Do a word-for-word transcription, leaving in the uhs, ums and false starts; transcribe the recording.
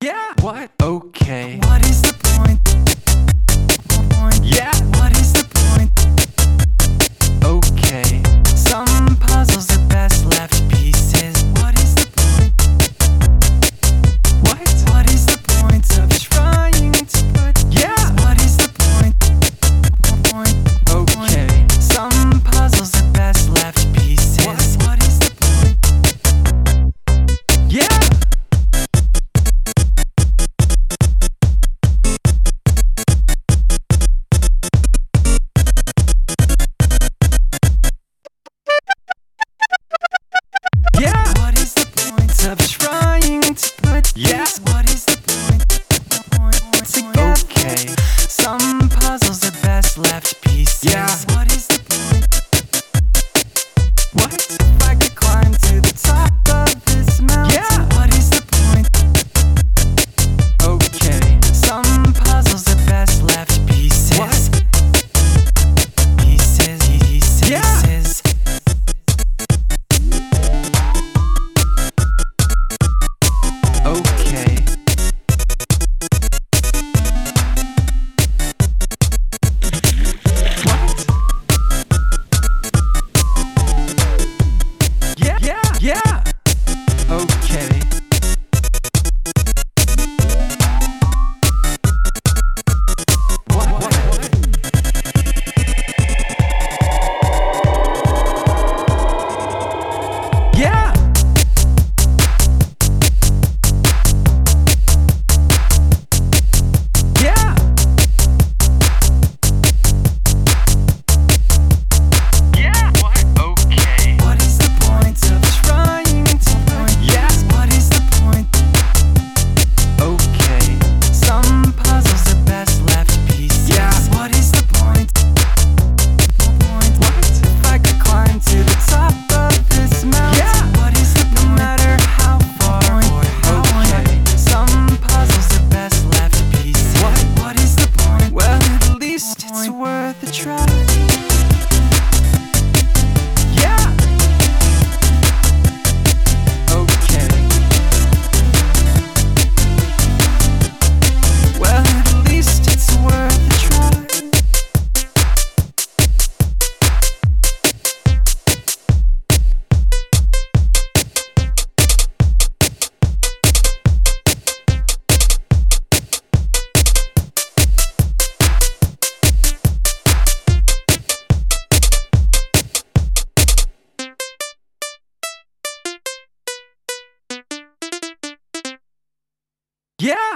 Yeah. What? Okay. What is the point? Point. Yeah. What is the point? Okay. Some puzzles are best left pieces. What is the point? What? What is the point of trying to put? Yeah. What is the point? Point. Okay. Point. Some puzzles are best left pieces. What? What is the point? Yeah. Yeah. What is the point of trying to put? Yeah. What is the point? Point. Point. Together. Okay. Some puzzles are best left pieces. Yeah. What is the point? What? If I could climb to the top of this mountain. Yeah. What is the point? Okay. Some puzzles are best left pieces. What? Pieces, pieces, Yeah. pieces. Okay. What? Yeah. Yeah. Yeah. Okay. What? What? What? Yeah. Yeah. Yeah. What? Okay. What is the point of trying to point? Yeah. What is the point? Okay. Some puzzles are best left pieces. Yeah. What is the point? Point. What? If I could climb to the top of this mountain. Yeah. What is the point? No matter how far or how Okay. high. Some puzzles are best left pieces. What? What is the point? Well, at least it's worth a try. Yeah. Okay. Well, at least it's worth a try. Yeah.